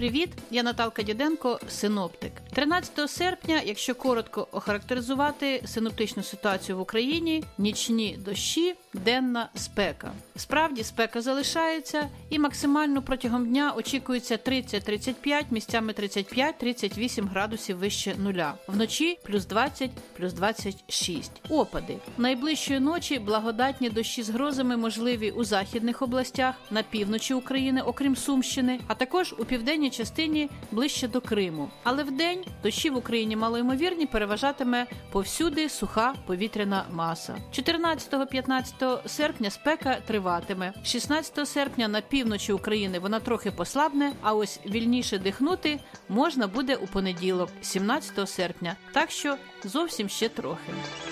привіт! Я Наталка Діденко, синоптик. 13 серпня, якщо коротко охарактеризувати синоптичну ситуацію в Україні, нічні дощі, денна спека. Справді, спека залишається і максимально протягом дня очікується 30-35, місцями 35-38 градусів вище нуля. Вночі плюс 20, плюс 26. Опади. Найближчої ночі благодатні дощі з грозами можливі у західних областях, на півночі України, окрім Сумщини, а також у південній частині ближче до Криму. Але вдень дощі в Україні малоймовірні, переважатиме повсюди суха повітряна маса. 14-15 серпня спека триватиме. 16 серпня на півночі України вона трохи послабне, а ось вільніше дихнути можна буде у понеділок, 17 серпня. Так що зовсім ще трохи.